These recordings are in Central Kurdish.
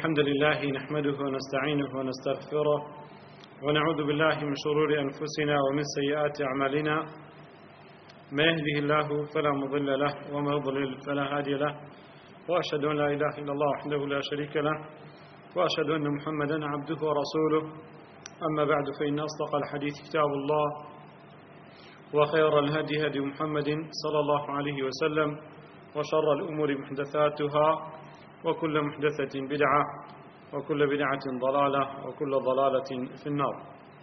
الحمد لله نحمده ونستعينه ونستغفره ونعوذ بالله من شرور أنفسنا ومن سيئات أعمالنا. ما يهده الله فلا مضل له وما يضلل فلا هادي له، وأشهد أن لا إله إلا الله وحده لا شريك له، وأشهد أن محمدا عبده ورسوله. أما بعد، فإن أصدق الحديث كتاب الله، وخير الهدي هدي محمد صلى الله عليه وسلم، وشر الأمور محدثاتها، وكل محدثة بدعة، وكل بدعة ضلالة، وكل ضلالة في النار.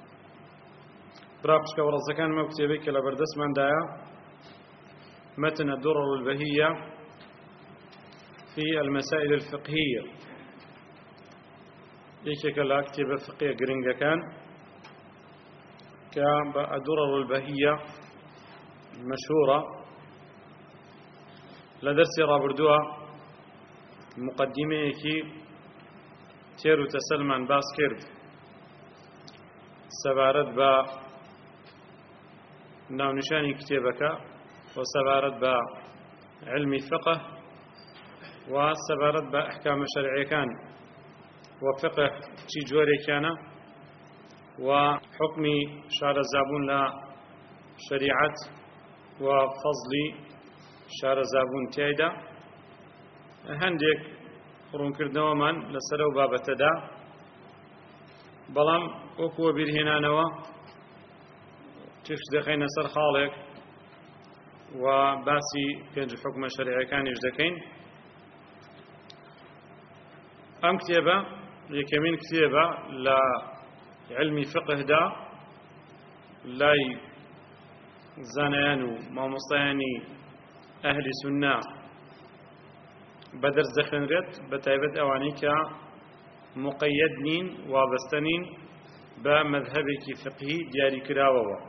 براقشك ورزكان مكتبك لبردس من دايا متن الدرر البهية في المسائل الفقهية. يكيك لا كتب فقهية قرنجا كان كالدرر البهية المشهورة لدرس رابردوها مقدمه كي تيرو تسلمان باس كرد سبارت با ناونشاني كتابك، وسبارت با علم فقه، وسبارت با أحكام شرعية كان وفقه تي جوري كان، وحكم شار الزابون لا شريعة وفضل شار الزابون تيدا. هەندێک ڕوونکردنەوەمان لەسەر ئەو بابەتەدا، بەڵام وەکووە بیرهێنانەوە تش دەخەینە سەر خاڵێک و باسی پێنج حوکمە شەرعیەکانیش دەکەین. ئەم کتێبە یەکەمین کتێبە لە علمی فقهدا لای زانایان و مامۆستایانی ئەهلی سوننا بدرس دەخوێنرێت، بەتایبەت ئەوانەی کە مقەیەد نین، وابەستە نین بە مەذهەبێکی فقهی دیاریکراوەوە.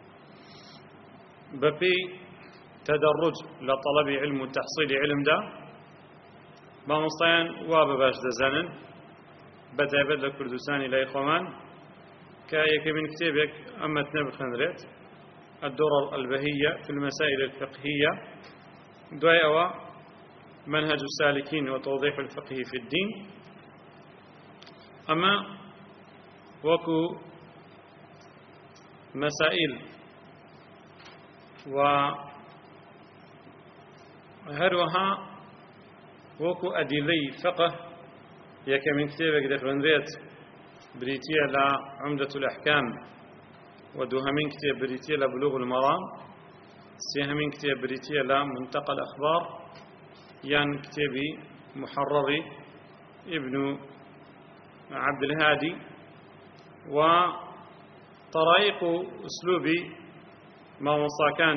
بەپێی تەدەڕوج لە تەڵەبی علم و تەحصیلی علمدا مامۆستایان وا بەباش دەزانن، بەتایبەت لە کوردستانی لای خۆمان، کە یەکەمین کتێبێک ئەم مەتنە بخوێنرێت، الدرر البهية في المسائل الفقهية. دوای ئەوە منهج السالكين وتوضيح الفقه في الدين. أما وكو مسائل وهروها وكو أدلي فقه يكا من كتابك دخلنريت بريتية لعمدة الأحكام، ودوهمين كتاب بريتية لبلوغ المرام، سيهمين كتاب بريتية لمنتقى الأخبار، يعني كتابي محرري ابن عبد الهادي، وطرائق أسلوبي ما وصاكان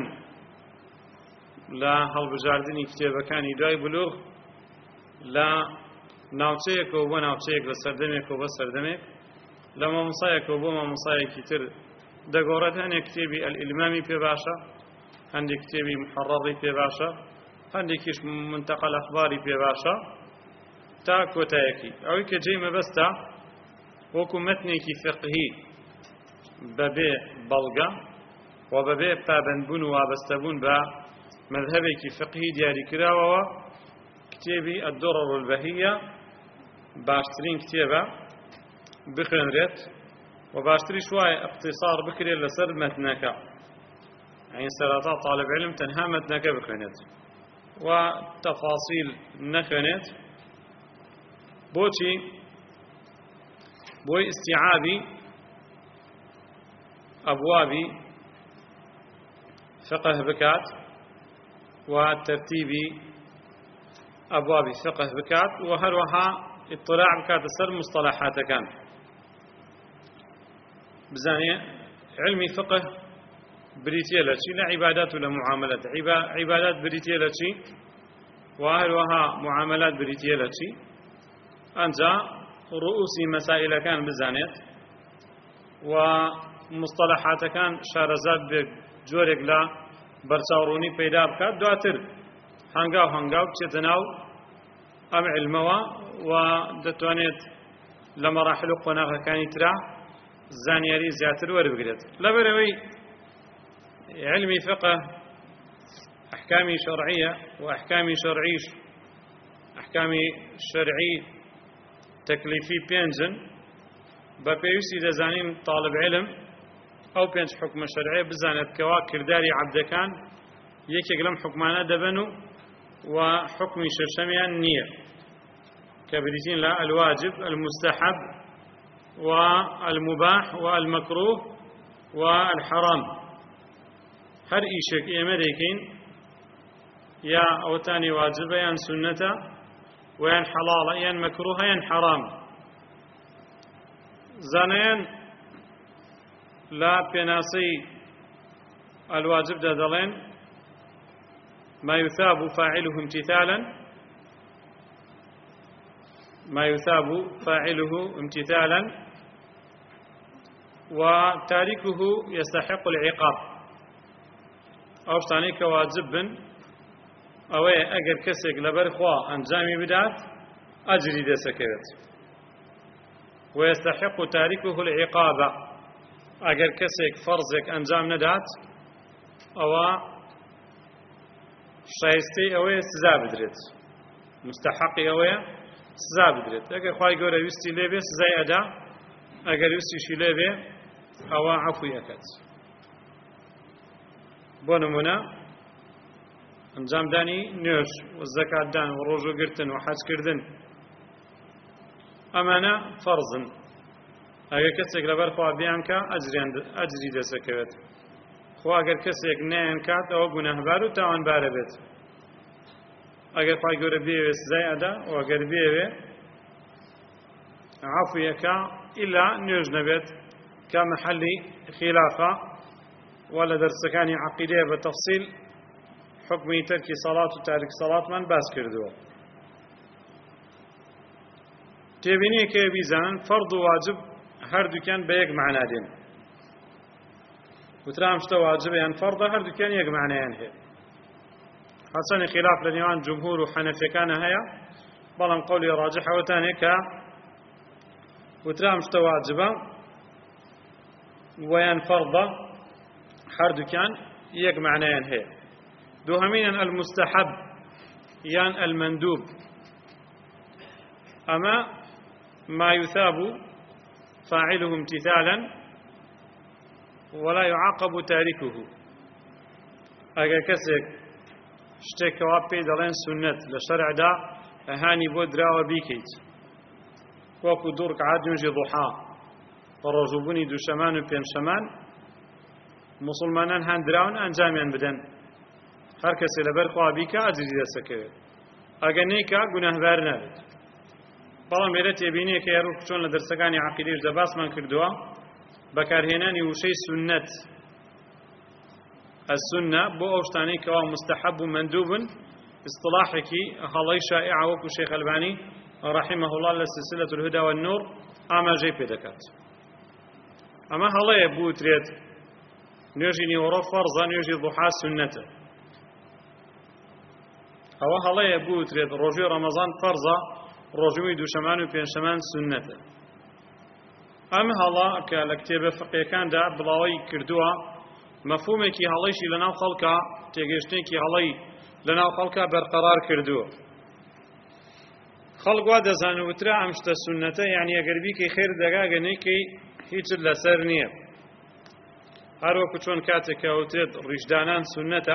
لا هالبجاردني كتابة كان يدعي بلوغ لا ناوتيك وبو ناوتيك لسردمك وبسردمك لما مصايك وبو ما مصايك كتير دقورت هني كتابي الإلمامي في باشا، هندي كتابي محرري في باشا، هەندێکیش منتەقە الأخباری پێ باشە تا کۆتایەکی ئەوەی کە جێی مەبەستە وەکو مەتنێکی فقهی بەبێ بەڵگە و بەبێ پابەندبوون و وابەستەبوون بە مەذهەبێکی فقهی دیاریکراوەوە کتێبی الدرر البهية باشترین کتێبە بخوێنرێت و باشتریش وایە اختصار بکرێت لەسەر مەتنەکە، یعنی سەرەتا طالب علم تەنها مەتنەکە بخوێنێت وتفاصيل نخنت. بوشي بوي استيعابي أبوابي فقه بكات، وترتيبي أبوابي فقه بكات، وهروها اطلاع بكات سر مصطلحات كان بزانية علمي فقه بريتيا لشي لا عبادات ولا معاملات، عبادات بريتيا لشي وأهلها معاملات بريتيا لشي. أنجا رؤوس مسائل كان بزانيت ومصطلحات كان شارزات بجورك لا برساوروني بيدا بكات دواتر هنگاو تشتناو أم علموا ودتوانيت لمراحل قناغا كان يترا زانياري زياتر وربقرت لبروي علمي فقه أحكام شرعية وأحكام شرعي تەکلیفی پێنجن بە پێویستی دەزانین طالب علم ئەو پێنج حکمە شەرعیە بزانێت کەوا کردداری عەبدەکان یەکێک لەم حکمانە دەبن و حکمی شەشەمیان نییە کە بریتین لە الواجب المستحب والمباح والمكروه والحرام هەر ئیشێک ئێمە دەیکەین یا ئەوتانی واجبە یان سنەتە ویان حەڵاڵە یان مەکروهە یان حەرام زانایان لا پێناسەی الواجب دا دەڵێن ما يثاب فاعله امتثالا ما يثاب فاعله امتثالا وتاركه يستحق العقاب أو شتاني كواجب بن أو أجر كسك لبرخوا أنجامي بدات أجري دسكرت ويستحق تاركه العقاب أجر كسك فرزك أنجام ندات أو شایستی ئەوەیە سزا بدرێت مستحقی ئەوەیە سزا بدرێت ئەگەر خوای گەورە ویستی لێبێ سزای ئەدا ئەگەر ویستیشی لێبێ ئەوە عەفوی ئەکات بۆ نمونە ئەنجامدانی نوێژ و زەکاتدان و ڕۆژوگرتن و حەجکردن ئەمانە فەرزن ئەگەر کەسێک لەبەر خوا بیانکە ئەجری دەسەکەوێت خوا ئەگەر کەسێک نەیان کات ئەوە گونەهبار و تاوانبارە بێت ئەگەر خوای گەورە بێوێ سزای ئەدا و ئەگەر بێوێ عەفویەکە ئیلا نوێژ نەبێت کە مەحەلی خیلافە و لە دەرسەکانی عەقیدەیە بە تەفسیل حکمی تەرکی سەڵات و تارک سەڵاتمان باس کردووە تێبینیەکە بیزانن فەرد و واجب هەردووکیان بە یەک مەعنا دێن وترام شتە واجبە یان فەردە هەردووکیان یەک مەعنایان هەیە حەسەنی خلاف لە نێوان جمهور و حەنەفیەکانە هەیە بەڵام قەولی ڕاجح ئەوەتانێ کە وترام شتە واجبە ویان فەردە هەردووکیان یەک مەعنایان هەیە دووهەمینیان المستحب یان المندوب ئەمە ما يثاب فاعله امتثالا ولا يعاقب تاركه اگر کەسێک شتێکەوە پێی دەڵێن سنەت لە شەرعدا ئەهانی بۆ دراوە بیکەیت وەکو دوو ڕکعات نوێژی ضوحا بە ڕۆژوبوونی دووشەمان و پێنجشەمان موسڵمانان هەن دراون ئەنجامیان بدەن هەر کەسێ لەبەر خوا بیکە ئەجری دەسەکەوێت ئەگەر نەیکا گونەهبار نابێت بەڵام لێرە تێبینیە کە یاڕوو چۆن لە دەرسەکانی عەقیدەیشدا باسمان کردووە بەکارهێنانی وشەی سنەت السنة بۆ ئەو شتانەی کەوا مستحب و مندوبن اصطلاحێکی هەڵەی شائعە وەکو شێخ ئەلبانی رحمه الله لە سلسلة الهدى والنور ئاماژەی پێ دەکات ئەمە هەڵەیە بوترێت نوێژی نیوەڕۆ فەرزە نوێژی ضوحا سنەتە ئەوە هەڵەیە بوترێت ڕۆژوی ڕەمەزان فەرزە ڕۆژوی دووشەمان و پێنجشەمان سنەتە ئەم هەڵە کە لە کتێبە فقیەکاندا بڵاوی کردووە مەفهومێکی هەڵەیشی لەناو خەڵکە تێگەشتێکی هەڵەی لەناو خەڵکە بەرقەرار کردووە خەڵک وا دەزانن وترا ئەم شتە سنەتە یعنی ئەگەر بیکەی خێر دەگا گەنێکەی هیچت لەسەر نییە هەروەکو چۆن کاتێک کە وترێت ڕیشدانان سنەتە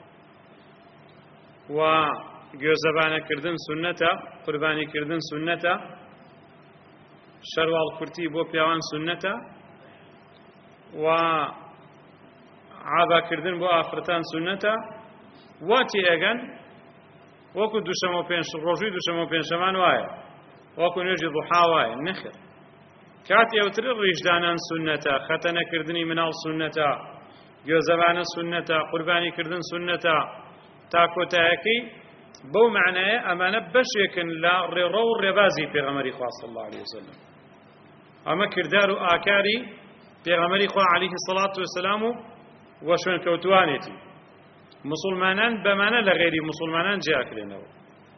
و گوێزەبانەکردن سنەتە قوربانیکردن سنەتە شەروال کورتی بۆ پیاوان سنەتە و عاباکردن بۆ ئافرەتان سنەتە واتی ئەگەن وەکو دووشەمە و پێنج ڕۆژوی دووشەمە و پێنجشەمان وایە وەکو نوێژی ضوحا وایە نەخێر کاتی ئەوتر ڕیشدانان سنەتە خەتەنەکردنی مناڵ سنەتە گوێزەبانە سنەتە قوربانیکردن سنەتە تا کۆتایەکەی بەو معنایە ئەمانە بەشێکن لە ڕێڕە و ڕێبازی پێغەمبەری خوا صلی الله علیه وسلم ئەمە کردار و ئاکاری پێغەمبەری خوا عەلەیه السەڵات وەسەلام و شوێن کەوتوانێتی مسلمانان بەمانە لە غێری مسلمانان جیاکرێنەوە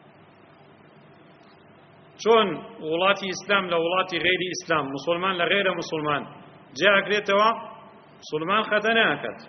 چۆن وڵاتی ئیسلام لە وڵاتی غێری ئیسلام مسلمان لە غێرە مسلمان جیاکرێتەوە مسلمان خەتە ناکات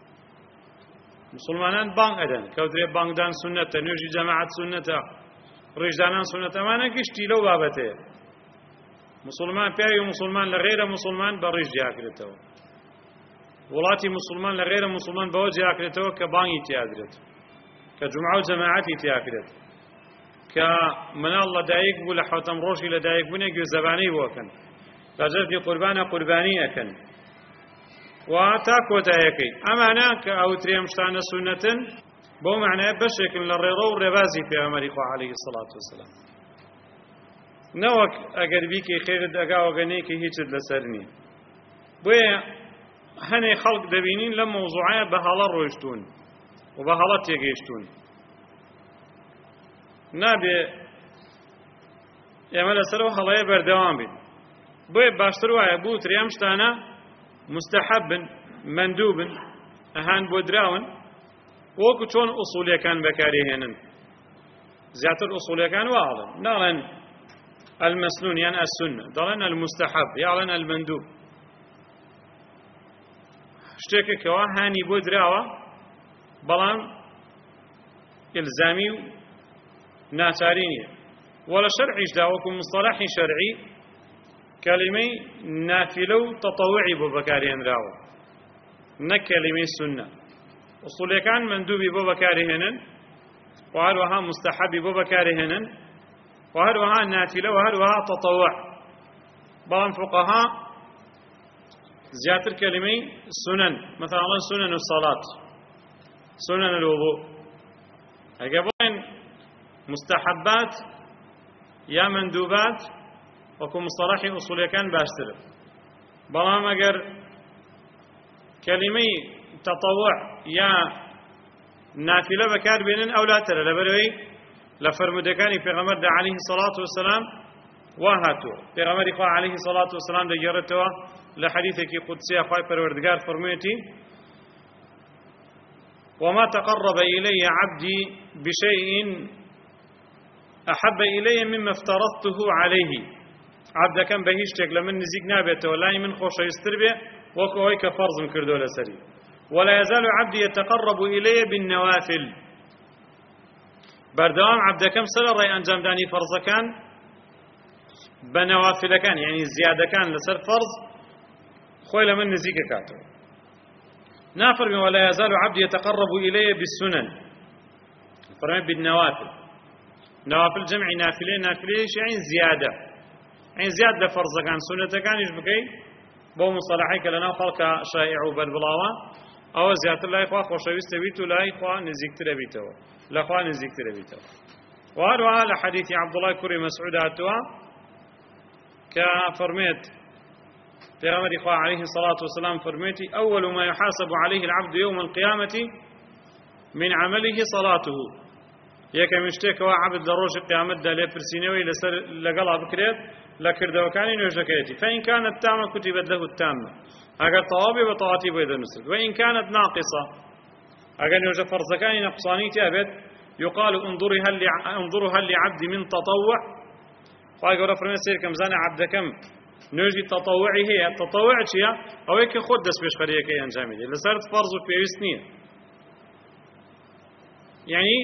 مسلمانان بانگ ئەدەن کەوترێ بانگدان سنەتە نوێژی جەماعەت سنەتە ڕێژدانان سونەتەمانە گشتی لەو بابەتەیە مسلمان پیاوی مسلمان لە غێرە مسلمان بە ڕێژ جیاکرێتەوە وڵاتی مسلمان لە غێرە مسلمان بەوە جیاکرێتەوە کە بانگی تیادرێت کە جومعە و جەماعەتی تیاکرێت کە مناڵ لەدایک بوو لە حەوتەم ڕۆژی لەدایک بوونێ گوێزەبانەی بۆکەن لە جەرگی قوربانە قوربانی ئەکەن و تا کۆتایەکەی ئەمانە کە ئەوترێم شتانە سونەتن بۆ معنایە بەشێکن لە ڕێڕە و ڕێبازی پێغەمبەری خوا عەلەیهی سەڵات وسەلام نەوەک ئەگەر بیکەی خێرت ئەگاوەگەنەیەکی هیچت لەسەر نییە بۆیە هەنێ خەڵک دەبینین لەم مەوزوعایە بە هەڵە ڕۆیشتون و بە هەڵە تێگەیشتون نابێ ئێمە لەسەرەوە هەڵەیە بەردەوام بین بۆیە باشتر وایە بوترێ ئەم شتانە مستحبن مندوبن ئەهان بۆ دراون وەکو چۆن ئوسوڵیەکان بەکارهێنن زیاتر ئوسوڵیەکان واڵن ناڵێن المسنون یان السنة دەڵێن المستحب یاڵێن المندوب شتێکێکەوە هانی بۆ دراوە بەڵام ئیلزامی و ناچاری نییە وەلە شەرعیشدا وەکو مصطلحی شەرعی کەلیمەی نافلە و تەطەوعی بۆ بەکارهێنراوە نەک کەلیمەی سنە ئوسوڵیەکان مندوبی بۆ بەکارهێنن و هەروەها مستحبی بۆ بەکارهێنن و هەروەها نافلە و هەروەها تەطەوع بەڵام فقەها زیاتر کەلیمەی سنن مثلا سنن الصلاة سنن الوضوء ئەگە بڵێن مستحبات یا مندوبات وەکو مصطلحی ئوسوڵیەکان باشترە بەڵام ئەگەر کەلیمەی تەطەوع یا نافلە بەکاربێنن ئەولاترە لەبەرەوەی لە فەرمودەکانی پێغەمبەردا عەلەیهی سەڵات وسەلام وا هاتووە پێغەمبەری خوا عەلەیهی سەڵات وسەلام دەگێڕێتەوە لە حەدیثێکی قودسیە خوای پەروەردگار فەرموویەتی وما تقرب إلي عبدي بشيء أحب إلي مما افترضته عليه عبدەکەم بە هیچ شتێک لە من نزیک نابێتەوە لای من خۆشەویستتر بێ وەکو ئەوەی کە فەرزم کردووە لەسەری ولا يزال عبدي يتقرب إلي بالنوافل بەردەوام عبدەکەم سەر ڕێی ئەنجامدانی فەرزەکان بە نەوافلەکان یعنی زیادەکان لەسەر فەرز خۆی لە من نزیک ئەکاتەوە نافرمي ولا يزال عبدي يتقرب إلي بالسنن فرمي بالنوافل نوافل جمع نافلة نافلة يعني زيادة يعني زيادة فرض كان سنة كان يشبكي بو مصطلحي كلنا خلق شائع بالبلاوة أو زيادة لا إخوة خوشويست بيتو لا إخوة نزيكتر بيتو لا إخوة نزيكتر بيتو وهذا لحديث عبد الله كري مسعود هاتوا كفرميت في غمر إخوة عليه الصلاة والسلام فرميتي أول ما يحاسب عليه العبد يوم القيامة من عمله صلاته یەکەم شتێکەوە عەبد لە ڕۆژی قیامەتدا لێپرسینەوەی لەسەر لەگەڵا بکرێت لە کردەوەکانی نوێژەکەیەتی فإن كانت تامة كتبت له التامة ئەگەر تەواوی بە تەواتی بۆی دەنووسێت وإن كانت ناقصة ئەگەر نوێژە فەرزەکانی نەقصانی تیابێت يقال انظروا هل لعبد من تطوع خوای گەورە فەرمێ سێرکەم بزانە عەبدەکەم نوێژی تەطەوعی هەیە تەطەوع چییە ئەوەی کە خۆت دەست پێشخەریەکەی ئەنجامی دێت لەسەر فەرز و پێویست نییە یعنی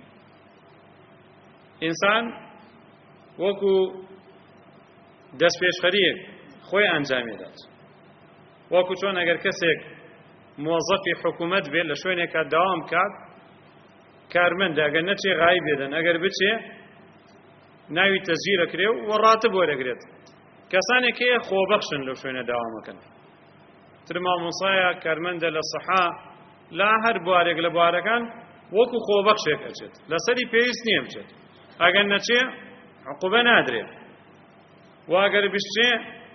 ئینسان وەکو دەست پێشخەریەک خۆی ئەنجامێدات وەکو چۆن ئەگەر کەسێک موظفی حکوومەت بێت لە شوێنێکە داوام کات کارمەندە ئەگەر نەچێ غایب بێدەن ئەگەر بچێ ناوی تەسجیل ئەکرێ و ڕاتب وەرەگرێت کەسانێک هەیە خۆبەخشن لەو شوێنە داوامەکەن تر مامۆسایە کارمەندە لە سەحا لا هەر بوارێک لە بوارەکان وەکو خۆبەخشێک ئەچێت لەسەری پێویست نییە بچێت ئەگەر نەچێ عقوبە نادرێت و ئەگەر بچێ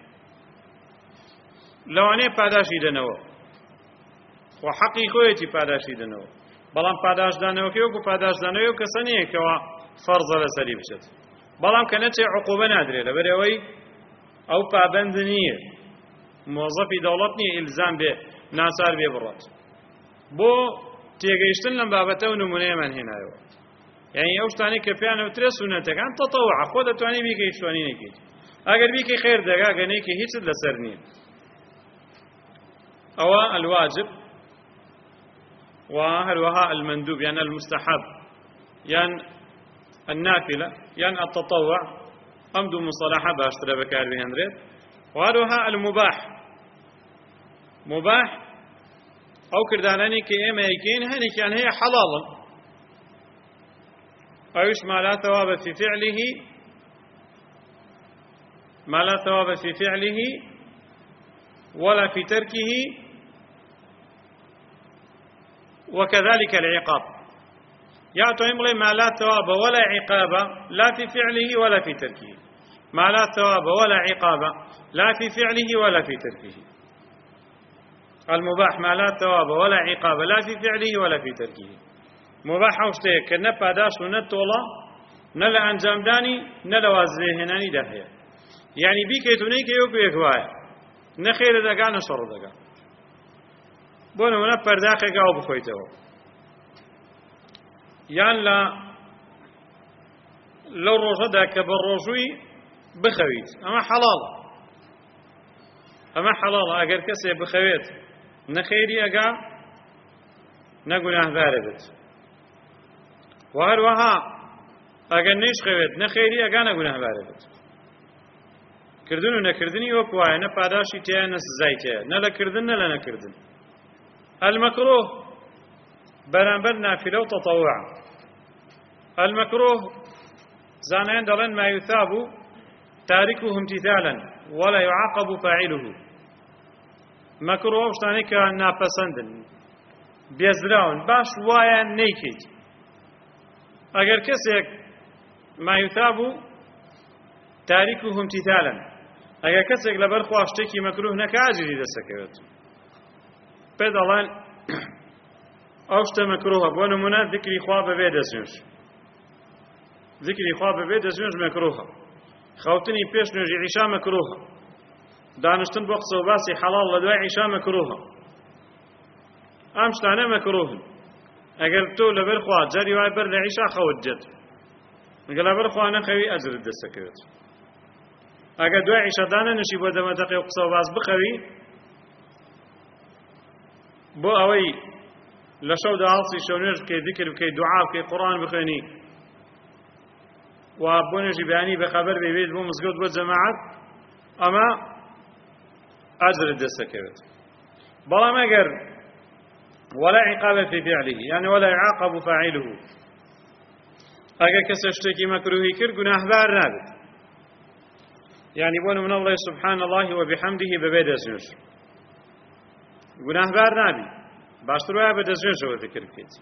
لەوانەیە پاداشی دەنەوە و حەقی خۆیەتی پاداشی دەنەوە بەڵام پاداشدانەوەکەی وەکو پاداشدانەوەی و کەسە نییەکەوە فەرزە لەسەری بچێت بەڵام کە نەچێ عقوبە نادرێت لەبەرەوەی ئەو پابەند نییە مۆزەفی دەوڵەت نییە ئیلزام بێ ناچار بێ بڕات بۆ تێگەیشتن لەم بابەتە و نمونەیەمان هێنایەوە یعنی ئەو شتانی کە پێیانەوترێ سونەتەکان تەطەوع خۆ دەتوانی بیکەی شوێنی نەکەیت ئەگەر بیکەی خێر دەگا گەنەیەکی هیچت لەسەر نییە ئەوە الواجب و هەروەها المندوب یان المستحب یان النافلة يعني التطوع أمد مصطلحة باشترى بكار بهندريت. وهذا المباح مباح أو كردانني كإما يكين هني كان هي حلالا أيش ما لا ثواب في فعله ما لا ثواب في فعله ولا في تركه وكذلك العقاب. يعطيهم ما لا ثواب ولا عقاب لا في فعله ولا في تركه. ما لا ثواب ولا عقاب لا في فعله ولا في تركه. المباح ما لا ثواب ولا عقاب لا في فعله ولا في تركه. مباح وشتيك كنا پاداش ونتولا نلا انجام داني نلا وازنه هناني دهيا يعني بيكيتوني كيو بيكوايا نخير دغا نشر دغا بونو نه پرداخه گاو بخويته يان لا لو روجدا كبروجوي بخويت اما حلال اگر كسي بخويت نخيري اگا نگناه باربت وهروها اگر نيش خويت نخيري اگا نگناه باربت کردن و نکردنی وکوای نه پاداشی تیا نه سزای تیا نه لکردن نه لنکردن. المكروه برانبر نافله و تطوع. المكروه زانين دلن ما يثاب تاركه امتثالا ولا يعاقب فاعله. مكروه وشتاني كان ناپسندن بيزراون باش وايا نيكيت اگر كسيك ما يثاب تاركه امتثالا اگر کەسێک لەبەر خوا شتێکی مەکروه نەکا ئاجری دەسەکەوێت پێ دەڵێن ئەو شتە مەکروهە بۆ نمونە ذکری خوا بەبێ دەستنوێژ ذکری خوا بەبێ دەستنوێژ مەکروهە خەوتنی پێش نوێژی عیشا مەکروهە دانیشتن بۆ قسە و باسی حەڵاڵ لە دوای عیشا مەکروهە ئەم شتانە مەکروهن ئەگەر تۆ لەبەر خوا جەری وای بەر لە عیشا خەوت جێت ئەگەر لەبەر خوا نەخەوی ئەجرت دەسەکەوێت اگر دوای عیشادانە نشی بۆ دەمەدەقی و قسە و باس بخەوی بۆ ئەوەی لە شەودا هەڵسی شەو نوێژ بکەی ذیکر بکەی دوعا بکەی قورئان بخوێنی و بۆ نوێژی بەیانی بەخەبەر بێت بۆ مزگەوت بۆ جەماعەت ئەمە ئەجرت دەسەکەوێت. بەڵام ئەگەر ولا عقاب في فعله يعني ولا يعاقب فاعله ئەگەر کەسە شتێکی مەکروهی کرد گوناهبار نابێت يعني بونه من الله سبحان الله وبحمده ببيد أزنوش گناه بار نبي باشتر ويا بدزنوش هو ذكر كيت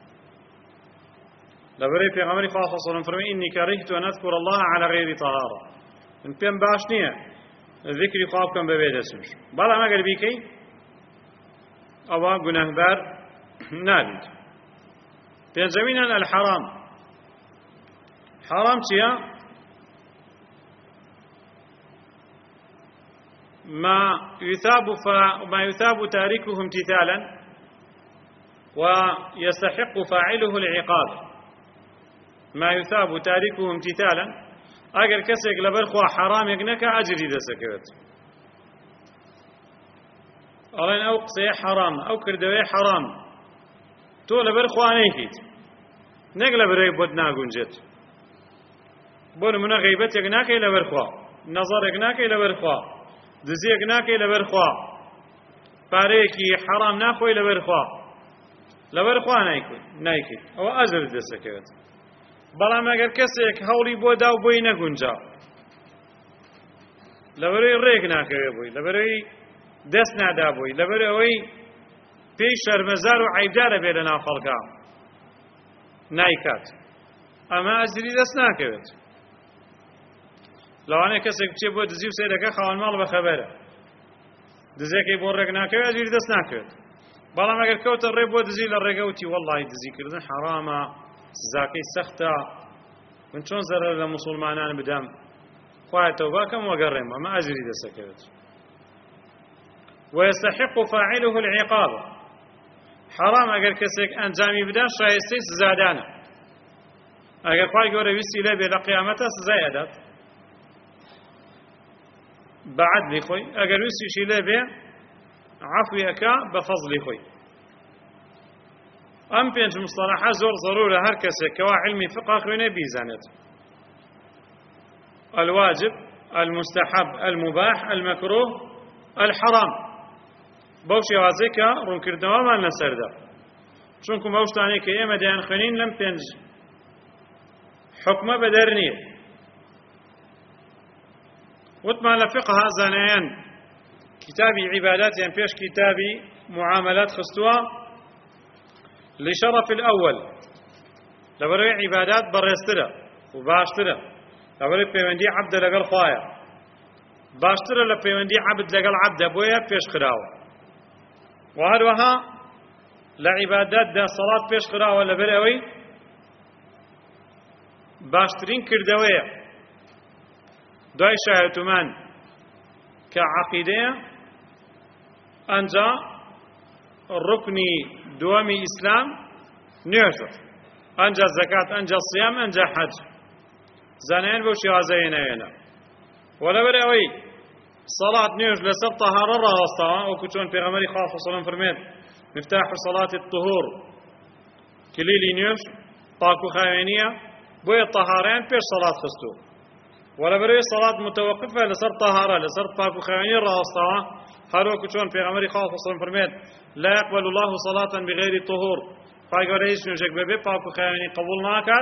لبري في غمري خاصة صلى الله عليه وسلم إني كرهت أن أذكر الله على غير طهارة إن بيم باشنية ذكري خواب كم ببيد أزنوش بلا ما قال بيكي أو گناه بار نبي بينزمينا الحرام حرام تيا ما يثاب تاركه امتثالا ويستحق فاعله العقاب. ما يثاب تاركه امتثالا اگر کەسێک لەبەر خوا حرامێک نەکا ئەجری دەسەکەوێت ئەڵێن ئەو قسەیە حرام ئەو کردەوەی حرام تۆ لەبەر خوا نەیکەیت نەک لەبەرەوەی بۆت ناگونجێت بۆ نمونە غەیبەتێک ناکەی لەبەر خوا نەزەرێک ناکەی لەبەر خوا دزیەک ناکەی لەبەر خوا پارەیەکی حرام ناخۆی لەبەر خوا نایکەیت ئەوە ئەجرت دەسەکەوێت. بەڵام ئەگەر کەسێک هەوڵی بۆ دا و بۆی نەگونجا لەبەرەوەی ڕێک ناکەوێ بووی لەبەرەوەی دەست نادا بووی لەبەرەوەی پێی شەرمەزار و عەیبدارە بێ لە ناو خەڵکا نایکات ئەمە ئەجری دەست ناکەوێت. لەوانەیە کەسێک بچێ بۆ دزی و سەیرەکە خاوەن ماڵ بەخەبەرە دزەکەی بۆ ڕێک ناکەوێت ئەجری دەست ناکەوێت. بەڵام ئەگەر کەوتە ڕێ بۆ دزی لە ڕێگە وتی وەڵڵی دزیکردن حەرامە سزاکەی سەختە من چۆن زەرەر لە موسڵمانان بدەم خوایە تەوبە کەم وەگەڕێم ئەمە ئەجری دەسەکەوێت. ويستحق فاعله العقاب حرام ئەگەر کەسێک ئەنجامی بدا شایستەی سزادانە ئەگەر خوای گەورە ویستی لێ بێ لە قیامەتە سزای ئەدات بەعەدلی خۆی ئەگەر ویستیشی لێ بێ عەفوی ئەکا بە فەزلی خۆی. ئەم پێنج مستەلاحە زۆر زەرورە هەر کەسێک کەوا علمی فقه خوێنێ بیزانێت. الواجب المستحب المباح المكروه الحرام بەو شێوازەی کە ڕوونکردنەوەمان لەسەردا چونکە ئەو شتانەی کە ئێمە دەیان خوێنین لەم پێنج حکمە بەدەر نییە وتمان لە فقه زانایان کتابی عیباداتیان پێش کتابی معاملات خستووە لشرف الأول لەبەرەوەی عیبادات بەڕێزترە و باشترە لەبەرەوەی پەیوەندی عەبدە لەگەڵ خوایە باشترە لە پەیوەندی عەبد لەگەڵ عەبدە بۆیە پێشخراوە و هەروەها لە عیباداتدا سەڵات پێشخراوە لەبەر ئەوەی باشترین کردەوەیە دوای شایەتومان کە عەقیدەیە ئەنجا ڕوکنی دووەمی ئیسلام نوێژە ئەنجا زەکات ئەنجا سیام ئەنجا حەج زانایان بەو شێوازەیە ناوێنە و لەبەر ئەوەی سەڵات نوێژ لەسەر تەهارە ڕاوەستاوە وەکو چۆن پێغەمبەری خوا صلی الله علیه و سلم فەرمێت مفتاح الصلاة الطهور کلیلی نوێژ پاک و خاوێنیە بۆیە تەهارەیان پێش سەڵات خستووە و لەبەرەوەی سەڵات متەوەقفە لەسەر تەهارە لەسەر پاک و خاوێنی ڕاوەستاوە هەروەکو چۆن پێغەمبەری خوا صلی الله علیه و سلم فەرمێت لا يقبل الله صلاة بغير طهور خوای گەورە هیچ نوێژێک بەبێ پاک و خاوێنی قبول ناکات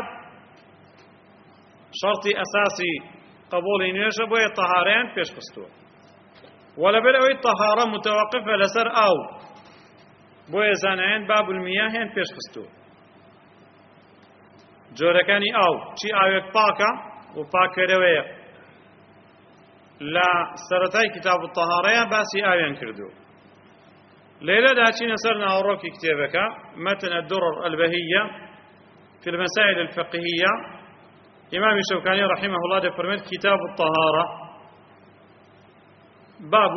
شەرتی ئەساسی قبولی نوێژە بۆیە تەهارەیان پێش خستووە و لەبەر ئەوەی تەهارە متەوەقفە لەسەر ئاو بۆیە زانایان باب المياهیان پێش خستووە جۆرەکانی ئاو چی ئاوێک پاکە و پاکەرەوەیە لە سەرەتای کتاب الطهارەیە باسی ئاویان کردووە لێرەدا چینە سەر ناوەڕۆکی کتێبەکە متن الدرر البهية في المسائل الفقهية إمام الشوكاني رحمه الله دفرمت كتاب الطهارة باب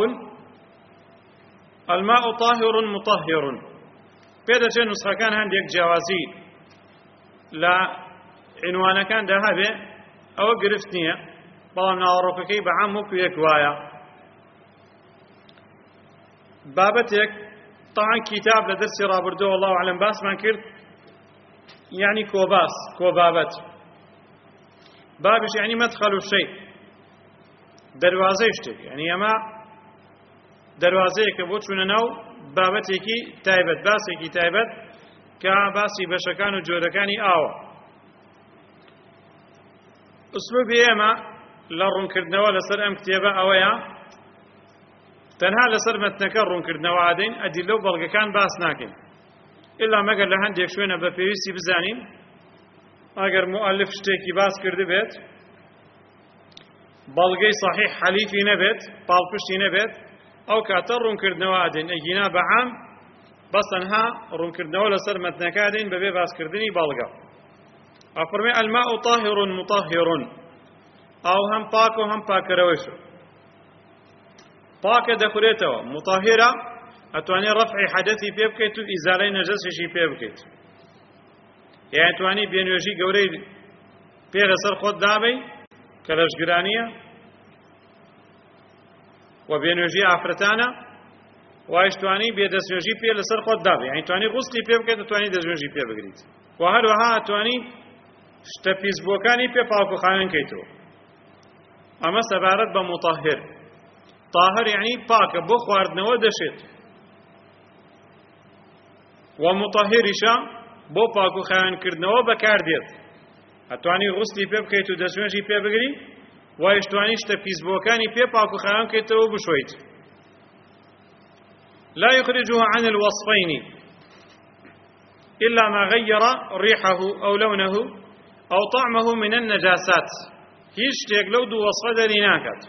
الماء طاهر مطهر بيدا چه نسخة كان هنديك جوازي لا عنوان كان دهبه أو قرفتنية بلام ناوەڕۆکەکەی بەعام وەکو یەک وایە بابەتێک طبعا كتاب لدرسي رابردو والله أعلم باس ما كرت يعني كوباس كوبابت بابش يعني مدخل الشيء دروازه شتێک يعني ئەمە دروازەیەکە بۆ چوونە ناو بابەتێکی تایبەت باسێکی تایبەت کە باسی بەشەکان و جۆرەکانی ئاوە ئوسلوبی ئێمە لە ڕوونکردنەوە لەسەر ئەم کتێبە ئەوەیە تەنها لەسەر مەتنەکە ڕوونکردنەوە ئادەین ئەدیلە و بەڵگەکان باس ناکەین ئللا مەگەر لە هەندێک شوێنە بە پێویستی بزانین ئەگەر مؤلف شتێکی باس کرد بێت بەڵگەی صحیح حەلیفی نەبێت پاڵپشتی نەبێت ئەو کاتە ڕوونکردنەوە ئادەین ئەگینا بەعام بەس تەنها ڕوونکردنەوە لەسەر مەتنەکە ئادەین بەبێ باسکردنی بەڵگە ئەفەرمێ الماء طاهر مطهر ئاو هەم پاک و هەم پاکەرەوەیشە پاکە دەخورێتەوە مطهرە ئەتوانێت ڕەفعی حەدەثی پێ بکەیت و ئیزالەی نەجەسیشی پێ بکەیت یان توانی بێنوێژی گەورەی پێ لەسەر خۆت دابەی کە لەشگرانیە و بێنوێژی ئافرەتانە وایش توانی بێدەستنوێژی پێ لەسەر خۆت دابێ یعنی توانی غوسلی پێ بکەیت و توانی دەستنوێژی پێ بگریت و هەروەها توانی شتە پیسبووەکانی پێ پاک و خاوێن کەیتەوە ئەمە سەبارەت بە مطهر طاهر یعنی پاکە بۆ خواردنەوە دەشێت و مطهریشە بۆ پاک و خاوێنکردنەوە بەکاردێت ئەتوانی غوسلی پێ بکەیت و دەستنوێژی پێ بگری وایش توانی شتە پیسبووەکانی پێ پاک و خاوێن کەیتەوە و بشۆیت لا يخرجه عن الوصفين إلا ما غير ريحه أو لونه أو طعمه من النجاسات هیچ شتێک لەو دوو وەصفە دەری ناکات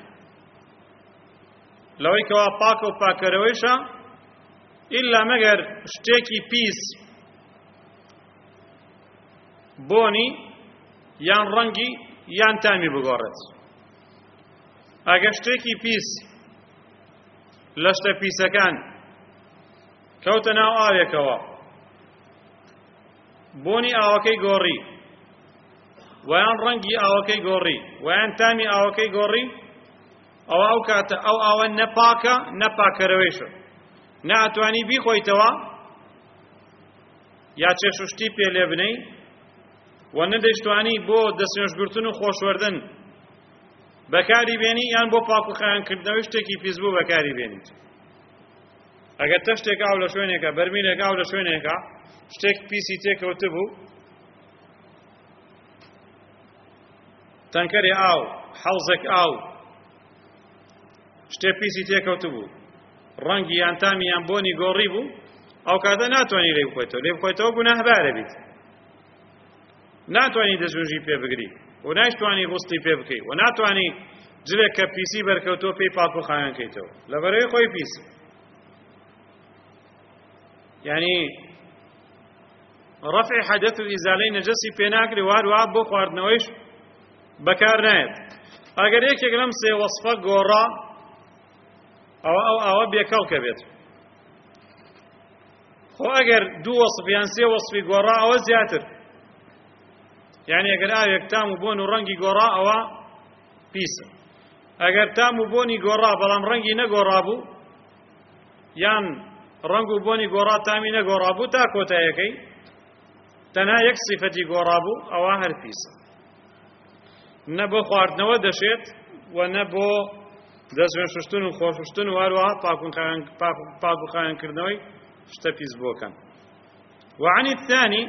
لەوەی کەوا پاکە و پاکەرەوەیشە ئیلا مەگەر شتێکی پیس بۆنی یان ڕەنگی یان تامی بگۆڕێت ئەگەر شتێکی پیس لە شتە پیسەکان کەوتە ناو ئاوێکەوە بۆنی ئاوەکەی گۆڕی ویان ڕەنگی ئاوەکەی گۆڕی ویان تامی ئاوەکەی گۆڕی ئەو کاتە ئەو ئاوە نەپاکە نەپاکەرەوەیشە ناتوانی بیخۆیتەوە یا چێشوشتی پێ لێ بنەی و نەدەیشتوانی بۆ دەستنوێژگرتن و خۆشوەردن بەکاری بێنی یان بۆ پاک و خاوێنکردنەوەی شتێکی پیس بوو بەکاری بێنیت. ئەگەر تەشتێک ئاو لە شوێنێکە بەرمیلێک ئاو لە شوێنێکە شتێک پیسی تێکەوتە بوو تەنکەری ئاو حەوزێک ئاو شتێک پیسی تێکەوتە بوو ڕەنگی یان تامی یان بۆنی گۆڕی بوو ئەو کاتە ناتوانانی لێ بخۆیتەوە لێ بخۆیتەوە گوناهبارە بیت ناتوانانی دەستێژی پێ بگری و نایتوانی غوسڵی پێ بکەیت و ناتوانی جلێک کە پیسی بەرکەوتۆ پێی پاک و خاوێنکەیتەوە لەبەرەوەی خۆی پیس یعنی ڕەفعی حەدەث و ئیزالەی نەجەسی پێ ناکری وهروەها بۆ خواردنەوەیش بەکار نایەت. ئەگەر یەکێک لەم سێ وەسفە گۆڕا ئەوە بێکەڵکە بێت. خۆ ئەگەر دوو وەسف یان سێ وەسفی گۆڕا ئەوە زیاتر یعنی ئەگەر ئاوێک تام و بۆن و ڕەنگی گۆڕا ئەوە پیسە. ئەگەر تام و بۆنی گۆڕا بەڵام ڕەنگی نەگۆڕا بوو یان ڕەنگ و بۆنی گۆڕا تامی نەگۆڕا بوو تا کۆتایەکەی تەنها یەک سیفەتی گۆڕا بوو ئەوە هەر پیسە. نە بۆ خواردنەوە دەشێت و نە بۆ دەستێن شوشتن و خۆشوشتن و هەروەها پاک و خاوێنکردنەوەی شتە پیس بۆکەن. وعن الثاني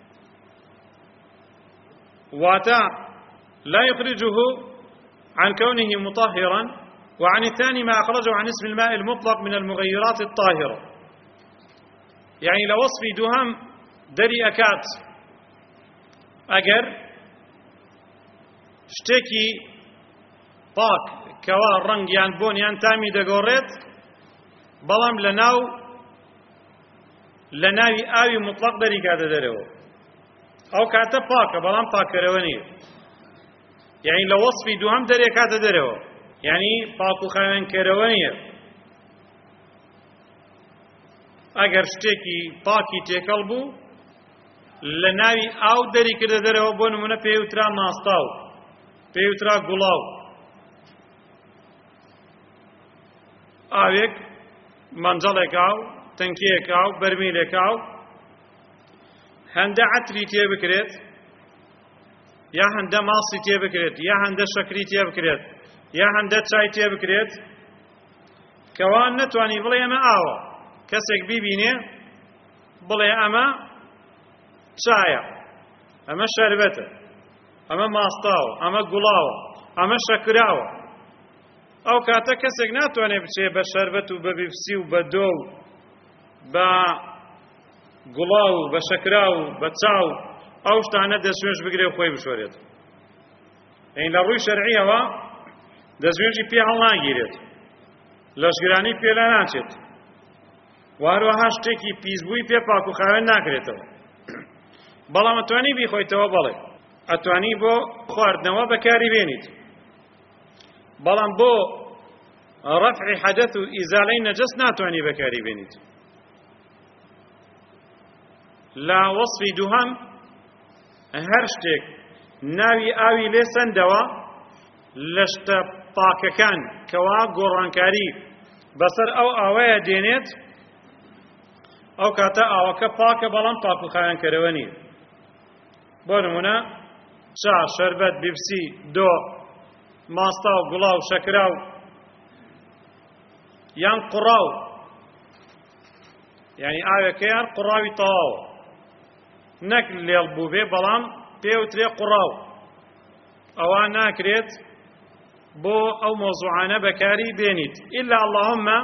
واتا لا يخرجه عن كونه مطهرا وعن الثاني ما أخرجه عن اسم الماء المطلق من المغيرات الطاهرة يعني لوصف دهم دري أكات أجر شتێکی پاک کەوا ڕەنگیان بۆنیان تامی دەگۆڕێت بەڵام لە ناوی ئاوی مطلق دەری کاتە دەرەوە ئەو کاتە پاکە بەڵام پاکەرەوە نییە یعنی لە وەسفی دووهەم دەرێ کاتە دەرەوە یعنی پاک و خاوێنکەرەوە نییە. ئەگەر شتێکی پاکی تێکەڵ بوو لە ناوی ئاو دەری کردە دەرەوە بۆ نمونە پێوترا ماستاو پێوترا گوڵاو ئاوێک مەنجەڵێک ئاو تەنکیەک ئاو بەرمیلێک ئاو هەندە عەتری تێ بکرێت یا هەندە ماسی تێ بکرێت یا هەندە شەکری تێ بکرێت یا هەندە چای تێ بکرێت کەوان نەتوانی بڵێ ئەمە ئاوە کەسێک بیبینێ بڵێ ئەمە چایە ئەمە شەربەتە ئەمە ماستاوە ئەمە گوڵاوە ئەمە شەکراوە ئەو کاتە کەسێک ناتوانێت بچێ بە شەربەت و بە بیفسی و بە دۆ و بە گوڵاو و بە شەکرا و بە چاو ئەو شتانە دەستێژ بگرێ و خۆی بشۆرێت. ئەین لە ڕووی شەرعیەوە دەستێژی پێ هەڵناگیرێت لەشگرانی پێ لا ناچێت وهروەها شتێکی پیسبووی پێ پاک و خاوێن ناکرێتەوە بەڵام ئەتوانی بیخۆیتەوە بەڵێ ئەتوانی بۆ خواردنەوە بەکاری بێنیت بەڵام بۆ ڕەفعی حەدەث و ئیزالەی نەجەس ناتوانی بەکاری بێنیت. لە وەسفی دووهەم هەر شتێک ناوی ئاوی لێ سەندەوە لە شتە پاکەکان کەوا گۆڕانکاری بەسەر ئەو ئاوەیە دێنێت ئەو کاتە ئاوەکە پاکە بەڵام پاک و خاوێنکەرەوە نییە. بۆ نمونە چا شەربەت بیفسی دۆ ماستا و گوڵاو شەکراو یان قوڕاو یعنی ئاوێکەیان قوڕاوی تەواوە نەک لێڵ بوو بێ بەڵام پێوترێ قوڕاو ئەوە ناکرێت بۆ ئەو مۆزوعانە بەکاری بێنیت ئیلا اللهم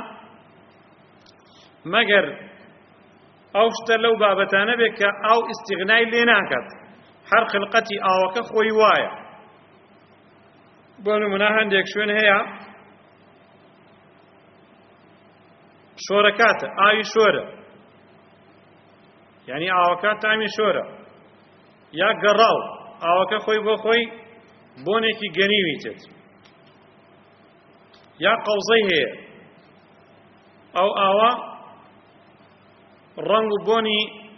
مەگەر ئەو شتە لەو بابەتانە بێت کە ئەو ئیستیغنای لێ ناکات هەر خلقەتی ئاوەکە خۆی وایە. بۆ نمونە هەندێک شوێن هەیە شۆرەکاتە ئاوی شۆرە یعنی ئاوەکە تامی شۆرە یا گەڕاو ئاوەکە خۆی بۆ خۆی بۆنێکی گەنیوی تێت یا قەوزەی هەیە ئەو ئاوە ڕەنگ و بۆنی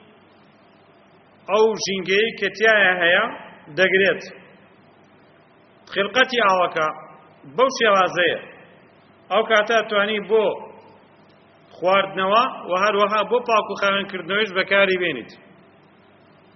ئەو ژینگەیەی کە تایە هەیە دەگرێت خلقەتی ئاوەکە بەو شێوازەیە ئەو کاتە توانی بۆ خواردنەوە و هەروەها بۆ پاک و خاوێنکردنەوەیش بەکاری بێنیت.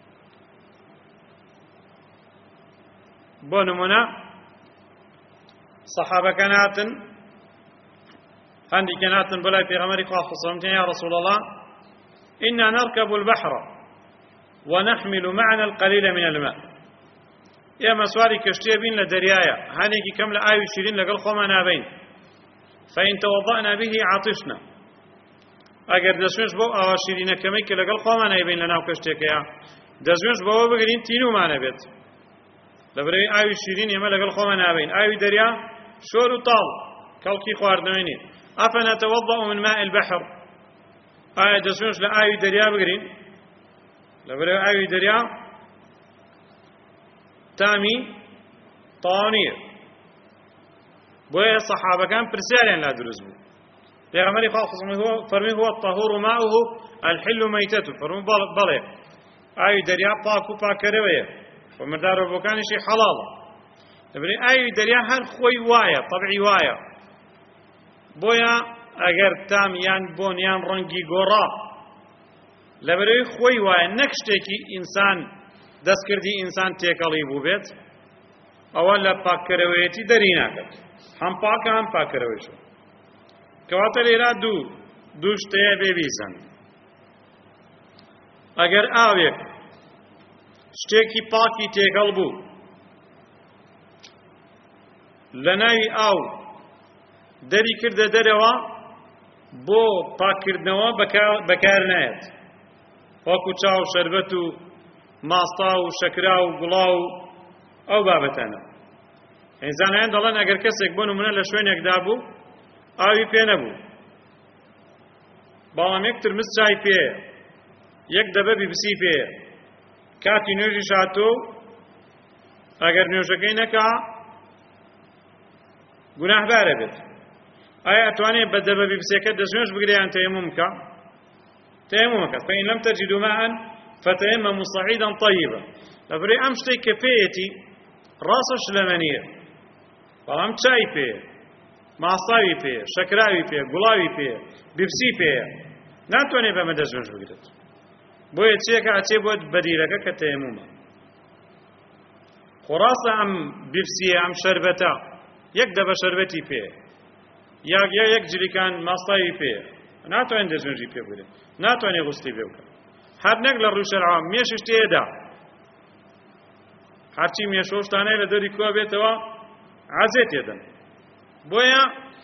بۆ نمونە صحابة كاناتن هندي كاناتن بلاي في غمري خاصة يا رسول الله إنا نركب البحر ونحمل معنا القليل من الماء يا مسواري كشتي بين لدريايا هنيكي كم لآيو شيرين لقل خما نابين فإن توضأنا به عطشنا أجر دسوش بو أو شيرين كميك لقل خما نابين لنا كشتيك يا دسوش بو بقولين تينو ما نبت لبري آيو شيرين يما لقل خما نابين آيو دريا شور طال كالكي خواردنيني أفنتوضأ من ماء البحر آية دسوش لآيو دريا بقولين لبري آيو دريا تامي طانير بويا الصحابة كان برسالين لا دروز بو پیغمبر خاص هو فرمي هو الطهور ماؤه الحل ميتته فرمي بلي اي دريا باكو باكرويه ومردار بو كان شي حلال لبري اي دريا هر خوي وايا طبيعي وايا بويا اگر تام يان بون يان رنگي گورا لبري خوي وايا نكشتكي انسان دەست کردی ئینسان تێکەڵی بوو بێت ئەوە لە پاککەرەوەیەتی دەری ناکات هەم پاکە هەم پاککەرەوەیشە کەواتە لێرە دوو شتەیە بێبیسن ئەگەر ئاوێک شتێکی پاکی تێکەڵ بوو لە ناوی ئاو دەری کردە دەرەوە بۆ پاککردنەوە بەکار نایەت وەکو چاو شەربەت و ماستا و شەکرا و گوڵا و ئەو بابەتانە ئینسانیان دەڵێن ئەگەر کەسێک بۆ نمونە لە شوێنێکدا بوو ئاوی پێ نەبوو بەڵام یەک ترمس چای پێیە یەک دەبە بیبسی پێیە کاتی نوێژی شاتۆ ئەگەر نوێژەکەی نەکا گوناهبارە بێت ئایا ئەتوانێت بە دەبە بیبسیەکە دەستنوێژ بگرێ یان تەیەموم بکە تەیەموم بکە فەئین لەم تەجیدوا ماء فتيمموا صعيدا طيبا لبري ام شتي كفيتي راسش لمنيه بلام چای پێ ماساوی پێ شەکراوی پێ گوڵاوی پێ بیبسی پێ ناتوانێت بەمە دەستنوێژ بگرێت بۆیە چیەکە ئەچێ بۆ بەدیرەکە کە تەیەمومە خۆڕاستە ئەم بیبسیە ئەم شەربەتە یەک دەبە شەربەتی پێ یا یەک جلیکان ماساوی پێ ناتوانێت دەستنوێژی پێ بگرێت ناتوانێت غوستی پێ بکە هەر نەک لە ڕوو شەرعا مێشش تێدا هەرچی مێشۆشتانەی لە دەری کۆ بێتەوە عەزێ تێدەن بۆیە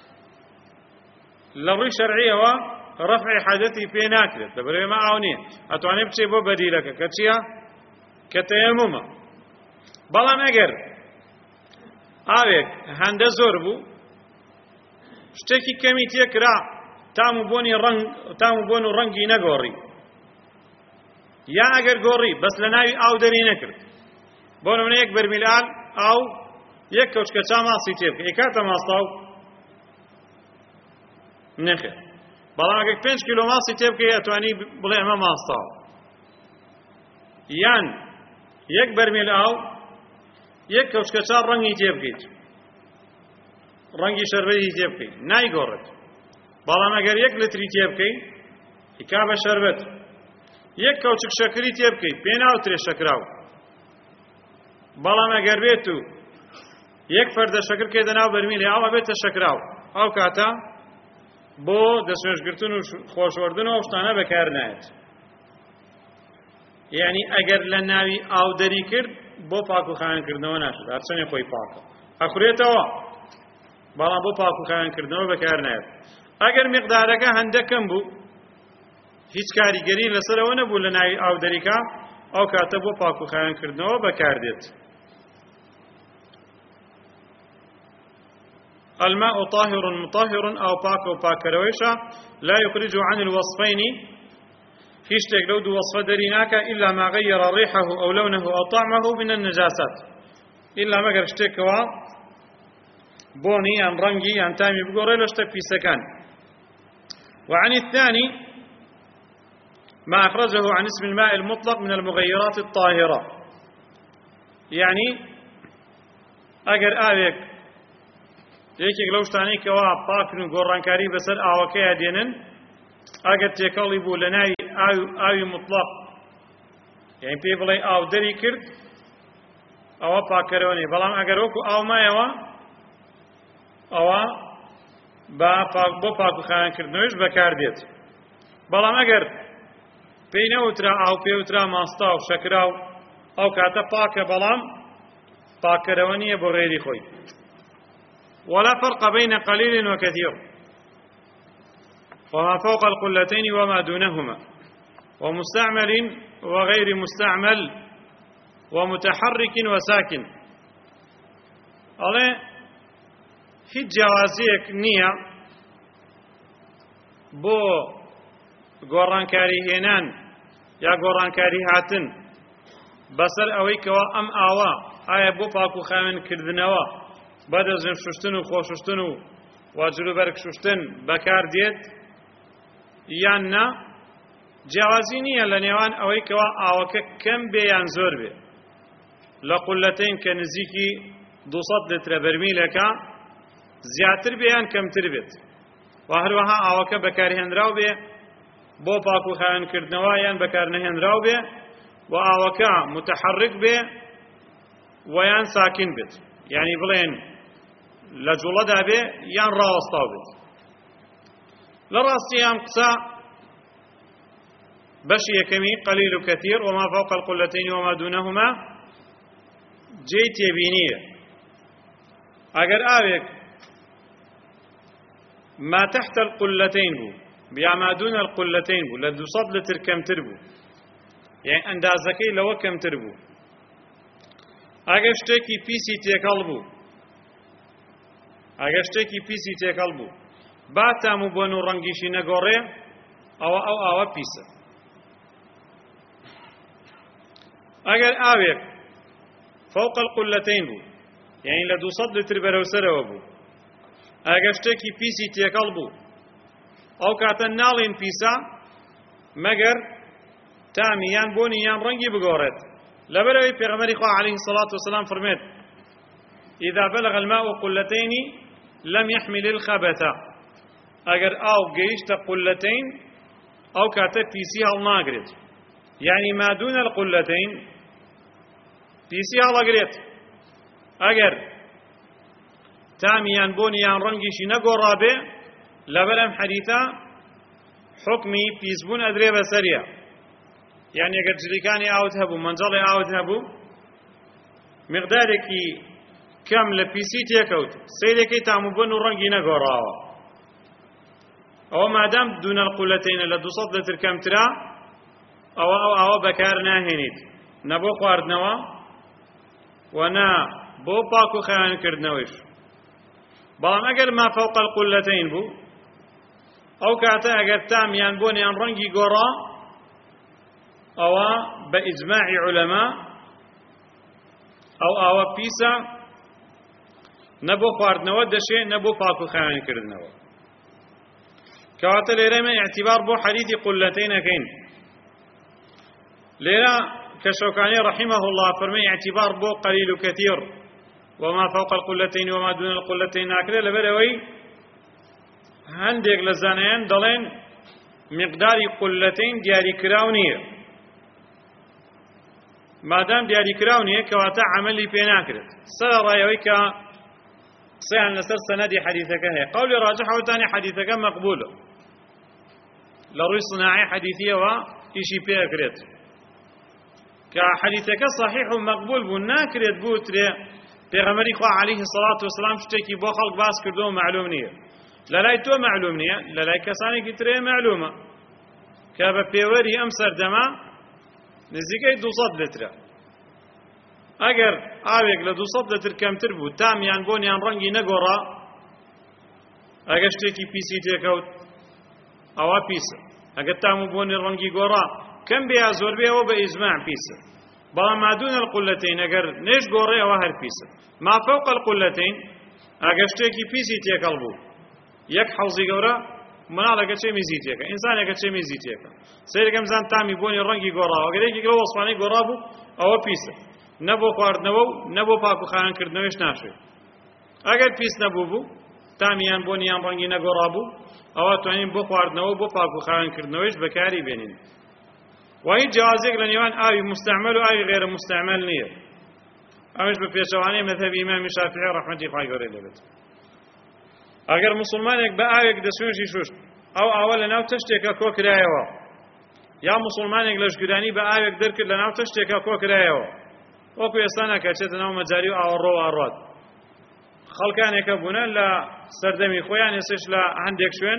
لە ڕووی شەرعیەوە ڕەفعی حەدەثی پێ ناکرێت لەبەرەوەی ئێمە ئاو نییە ئەتوانێت بچێت بۆ بەدیلەکە کە چییە کە تەیەمومە بەڵام ئەگەر ئاوێک هەندە زۆر بوو شتێکی کەمی تێکرا تام و بۆن و ڕەنگی نەگۆڕی یا ئەگەر گۆڕی بەس لە ناوی ئاو دەری نەکرد بۆ نمونە یەک بەرمیلال ئاو یەک کەوچکە چا ماسی تێ بکە کاتە ماستا و نەخێر بەڵام ئەگەر 5 کیلۆ ماسی تێ بکە ئەتوانی بڵێ ئەمە ماستاوە یان یەک بەرمیل ئاو یەک کەوچکە چا ڕەنگی تێ بکەیت ڕەنگی شەربەتی تێ بکەیت نایگۆڕێت بەڵام ئەگەر 1 لتری تێ بکەیت ئیکا بە شەربەت یەک کەوچک شەکری تێ بکەیت پێ ناوترێ شەکراو بەڵام ئەگەر بێت و یەک فەردە شەکر کێدە ناو بەرمیلێ ئەوە بێتە شەکراو ئەو کاتە بۆ دەستنوێژگرتن و خۆشوەردن و شتانە بەکار نایێت یعنی ئەگەر لە ناوی ئاو دەری کرد بۆ پاک و خاوێنکردنەوە ناشێت هەرچەندێک خۆی پاکە ئەخورێتەوە بەڵام بۆ پاک و خاوێنکردنەوە بەکار نایێت ئەگەر میقدارەکە هەندەکەم بوو هیچ کاریگەری لەسەرەوە نەبوو لە ناوی ئاو دەریکا ئەو کاتە بۆ پاک و خاوێنکردنەوە بەکاردێت الماء طاهر مطهر أو باك وباكرويشا لا يخرج عن الوصفين هیچ شتێک لەو دوو وەصفە دەری ناکە إلا ما غير ريحه أو لونه أو طعمه من النجاسات إلا مەگەر شتێکەوە بۆنی یان ڕەنگی یان تامی بگۆڕێ لە شتە پیسەکان وعن الثاني ما أخرجه عن اسم الماء المطلق من المغيرات الطاهرة يعني أجر آويك یەکێک لەو شتانەی کەوا پاکن و گۆڕانکاری بەسەر ئاوەکەیە دێنن ئەگەر تێکەڵی بوو لە ناوی ئاوی مطلق یعنی پێی بڵێ ئاو دەری کرد ئەوە پاکەرەوە نیە بەڵام ئەگەر وەکو ئاو مایەوە ئەوە بۆ پاکوخاوێنکردنەوەیش بەکاردێت. بەڵام ئەگەر پێی نەوترا ئاو پێوترا ماستا و شەکرا و ئەو کاتە پاکە، بەڵام پاکەرەوە نییە بۆ غێری خۆی. ولا فرق بين قليل وكثير وما فوق القلتين وما دونهما ومستعمل وغير مستعمل ومتحرك وساكن. ئەڵێ هیچ جیاوازیەک نییە بۆ گۆڕانکاری هێنان یا گۆڕانکاری هاتن بەسەر ئەوەی کەوا ئەم ئاوە ئایا بۆ پاکوخاوێنکردنەوە بەدەستێن شوشتن و خۆشوشتن و واجلوبەرگ شوشتن بەکار دێت یان نا. جیاوازی نییە لە نێوان ئەوەی کەوا ئاوەکە کەم بێ یان زۆر بێ. لە قولەتەین کە نزیکی 200 لترە بەرمیلەکە زیاتر بێ یان کەمتر بێت، و هەروەها ئاوەکە بەکارهێنراو بێ بۆ پاکوخاوێنکردنەوە یان بەکار نەهێنراو بێ، و ئاوەکە متحرک بێ و یان ساکن بێت، یعنی بڵێن لە جوڵەدا بێ یان ڕاوەستاو بێت. لە ڕاستی ئەم قسە بەشی یەکەمی قەلیل و کەثیر وما فوق القلتين وما دونهما جێی تێبینیە. ئەگەر ئاوێک ما تحت القلتين بوو یا ما دون القلتين بوو لە 200 لتر کەمتر بوو، یعنی ئەندازەکەی لەوە کەمتر بوو، ئەگەر شتێکی پیسی تێکەڵ بوو با تام و بۆن و ڕەنگیشی نەگۆڕێ، ئەوە ئەو ئاوە پیسە. ئەگەر ئاوێک فوق القلتين بوو یعنی لە 200 لتر بەرەوسەرەوە بوو، ئەگەر شتێکی پیسی تێکەڵ بوو ئەو کاتە ناڵێن پیسە مەگەر تامی یان بۆنی یان ڕەنگی بگۆڕێت. لەبەرەوەی پێغەمبەری خوا عەلەیهی سەڵات وسەلام فەرمێت إذا بلغ الماء قلتين لم يحمل الخبث. ئەگەر ئاو گەیشتە قلتين ئەو کاتە پیسی هەڵناگرێت، یعنی ما دون القلتين پیسی هەڵەگرێت. ئەگەر تامیان بۆنیان ڕەنگیشی نەگۆڕا بێ لەبەر ئەم حەدیثە حکمی پیسبوون ئەدرێ بەسەریە. یعنی ئەگەر جلیکانی ئاوت هەبوو، مەنجەڵی ئاوت هەبوو، مقدارێکی کەم لە پیسی تێکەوت، سەیرەکەی تاموبوون و ڕەنگی نەگۆڕاوە، ئەوە مادام دون القلتين لە 200 لتر کەمترا، ئەوە بەکار ناهێنیت، نە بۆ خواردنەوە و نا بۆ پاکوخاوێنکردنەوەیش. بەڵام ئەگەر ما فوق القلتين بوو ئەو کاتە ئەگەر تامیان بۆنیان ڕەنگی گۆڕا، ئەوە بە ئیجماعی عولەما ئەو ئاوە پیسە، نە بۆ خواردنەوە دەشێ نە بۆ پاکوخاوێنکردنەوە. کەواتە لێرەمە ئیعتیبار بۆ حەدیثی قولەتەین ئەکەین. لێرە كشوكاني رحمه الله فرمي اعتبار بو قليل وكثير وما فوق القلتين وما دون القلتين ناكله لبروي هندق لزانيان دلين مقدار قلتين دياري كراونية، ما دام دياري كراونية كواتا عملي بيناكرت سر رايوي كا سيان لسر سندي حديثك هي قول راجح وتاني حديثك مقبول لروي صناعي حديثية وإشي بيكرت كحديثك صحيح مقبول بو ناكرت بوتري پیغمبری خوا عليه الصلاة والسلام شتێکی بۆ خەڵک باس کردو معلوم نییە، لەلای تۆ معلوم نییە، لەلای کەسانێکی ترێ معلومە کە بە پێوەری ئەم سەردەما نزیکەی 200 لترە. ئەگەر ئاوێک لە 200 لتر کەمتر بوو تامیان بۆنیان ڕەنگی نەگۆڕا، ئەگەر شتێکی پیسی تێکەوت ئەوە پیسە، ئەگەر تام و بۆنی ڕەنگی گۆڕا کەم بێ یا زۆر بێ ئەوە بە ئیجماع پیسە. بەڵام ما دون القلتين ئەگەر نێش گۆڕێ ئەوە هەر پیسە. ما فوق القلتين ئەگەر شتێکی پیسی تێکەڵ بوو، یەک حەوزی گەورە مناڵەکە چێ میزی تێکە، ئینسانێکە چێ میزی تێکە، سەیرەکەم زان تامی بۆنی ڕەنگی گۆڕاوە، ئەگەر یەکێک لەو وەسفانەی گۆڕا بوو ئەوە پیسە، نە بۆ خواردنەوە و نە بۆ پاکوخاوێنکردنەوەیش ناشوێت. ئەگەر پیس نەبوو بوو تامیان بۆنیان ڕەنگی نەگۆڕا بوو ئەوە توانین بۆ خواردنەوە بۆ پاکوخاوێنکردنەوەیش بەکاری بێنین. وهي جوازك لنيوان آوي مستعمل وآوي غير مستعمل نية. أمش بفيشواني مذهب إمام الشافعي رحمة الله عليه. ئەگەر موسڵمانێک بە ئاوێک دەستنوێژی شوشت ئەو ئاوە لە ناو تەشتێکە کۆکرایەوە، یا موسڵمانێک لە ژگرانی بە ئاوێک دەرکرد لە ناو تەشتێکە کۆکرایەوە، وەکو ئێستا ناکاتێتە ناو مەجاری و ئاوەڕۆ ئاڕات. خەڵکانێکە بوونە لە سەردەمی خۆیان ئێستش لە هەندێک شوێن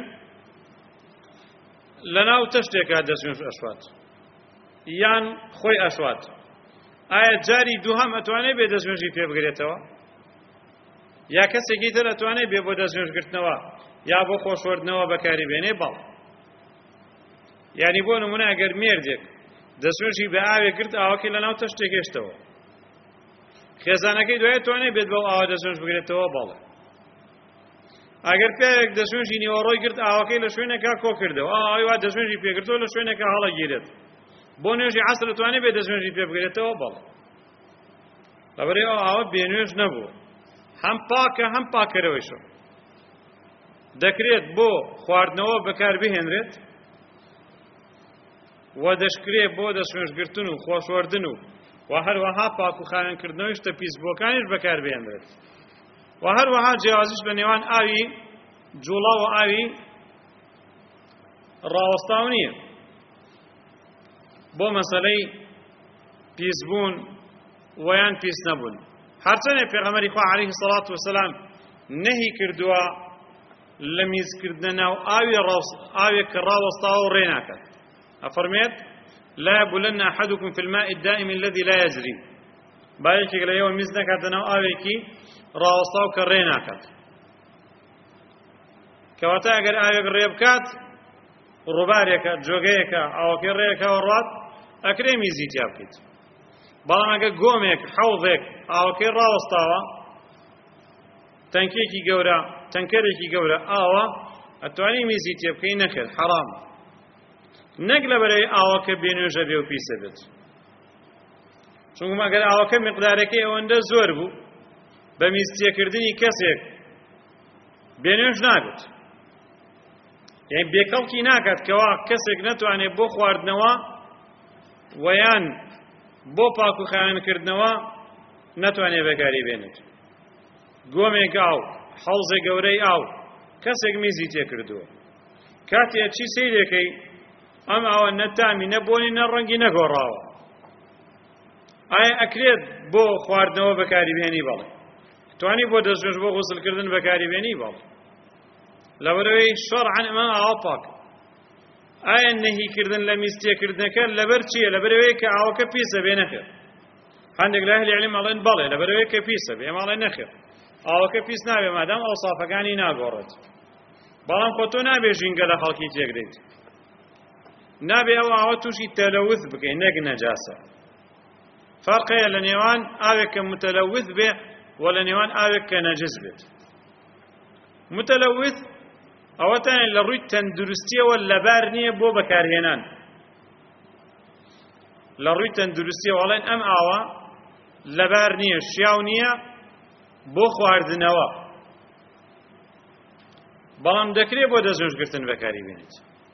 لە ناو تەشتێکە دەستنوێژ ئەشوات یان خۆی ئەشوات. ئایا جاری دووهەم ئەتوانێت بێ دەستنوێژی پێ بگرێتەوە؟ یا کەسێکی تر ئەتوانێت بێ بۆ دەستنوێژگرتنەوە یا بۆ خۆشوەردنەوە بەکاری بێنێ؟ بەڵ. یعنی بۆ نمونە ئەگەر مێردێک دەستنوێژی بە ئاوێک گرت ئاوەکەی لە ناو تەشتێک هێشتەوە، خێزانەکەی دوای توانێت بێت بەو ئاوە دەستنوێژ بگرێتەوە؟ بەڵێ. ئەگەر پیاوێک دەستنوێژی نیوەڕۆی گرت ئاوەکەی لە شوێنێکا کۆ کردەوە، ئاوی وا دەستنوێژی پێگرتەوە لە شوێنێکا هەڵەگیرێت، بۆ نوێژی عەسر دەتوانێت بێت دەستنوێژی پێ بگرێتەوە؟ بەڵێ. لەبەرەوەی ئەو ئاوە بێنوێژ نەبوو، هەم پاکە هەم پاکەرەوەیشە، دەکرێت بۆ خواردنەوە بەکاربهێنرێت و دەشکرێت بۆ دەستنوێژگرتن و خۆشوەردن و هەروەها پاک و خاوێنکردنەوەی شتە پیسبووەکانیش بەکاربهێنرێت. و هەروەها جیاوازیش لە نێوان ئاوی جوڵا و ئاوی ڕاوەستاو نییە. بۆ مەسەلەی پیسبوون ویان پیس نەبوون، هەرچەندێ پێغەمبەری خوا عەلەیهی سەڵات وەسەلام نەهی کردووە لە میزکردنە ناو ئاوێک کە ڕاوەستاوە و ڕێ ناکات. ئەفەرمێت لا يبولن أحدكم في الماء الدائم الذي لا يجري، با یەکێک لە ئێوە میز نەکاتە ناو ئاوێکی ڕاوەستاو کە ڕێ ناکات. کەواتە ئەگەر ئاوێک ڕێ بکات، ڕووبارێکە جۆگەیەکە ئاوەکەی ڕێیەکەوە ڕات، ئەکرێ میزی تیا بکەیت. بەڵام ئەگەر گۆمێک حەوضێک ئاوەکەی ڕاوەستاوە، تەنکێکی گەورە تەنکەرێکی گەورە ئاوە، ئەتوانی میزی تێ بکەی؟ نەخێر، حەرام. نەک لەبەرەوەی ئاوەکە بێنوێژە بێ و پیسە بێت، چونکە ئەگەر ئاوەکە میقدارەکەی ئەوەندە زۆر بوو بە میز تێکردنی کەسێک بێنوێژ نابێت. یعنی بێکەڵکی ناکات کەوا کەسێک نەتوانێت بۆ خواردنەوە ویان بۆ پاک و خاوێنکردنەوە نەتوانێت بەکاری بێنێت. گۆمێک ئاو، حەوزێک گەورەی ئاو، کەسێک میزی تێکردووە، کاتێک چی سەیرێکەی ئەم ئاوە نەتامی نەبۆنی نەڕەنگی نەگۆڕاوە، ئایا ئەکرێت بۆ خواردنەوە بەکاری بێنی؟ بەڵێ. توانی بۆ دەستنوێژ بۆ غوسڵکردن بەکاری بێنی؟ بەڵێ. لەبەرەوەی شەرعەن ئەمە ئاوا پاکە. ئایا نەهیکردن لە میز تێکردنەکە لەبەر چییە؟ لەبەرەوەی کە ئاوەکە پیسە بێ؟ نەخێر. هەندێک لە ئەهلی عیلم ئەڵێن بەڵێ، لەبەرەوەی کە پیسە بێ. ئێمە ئەڵێن نەخێر، ئاوەکە پیس نابێ مادام ئەوسافەکانی ناگۆڕێت. بەڵام خۆ تۆ نابێ ژینگە لە خەڵکی تێکدەیت، نابێ ئەو ئاوە تووشی تەلەوث بکەین، نەک نەجاسە. فەرقەیە لە نێوان ئاوێک کە متەلەوث بێ و لە نێوان ئاوێک کە نەجس بێت. متەلەوث ئەوەتان لە ڕووی تەندروستیەوە لەبار نییە بۆ بەکارهێنان. لە ڕووی تەندروستیەوە ئەڵێن ئەم ئاوە لەبار نییە، شیاو نییە بۆ خواردنەوە، بەڵام دەکرێت بۆ دەستنوێژگرتن بەکاری بێنێت.